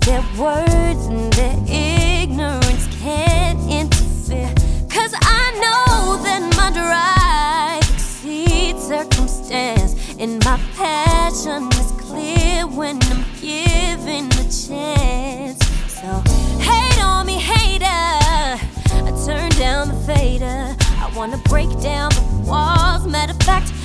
Their words and their ignorance can't interfere. 'Cause I know that my drive exceeds circumstance, and my passion is clear when I'm given the chance. So hate on me, hater. I turn down the fader. I wanna break down the walls. Matter of fact,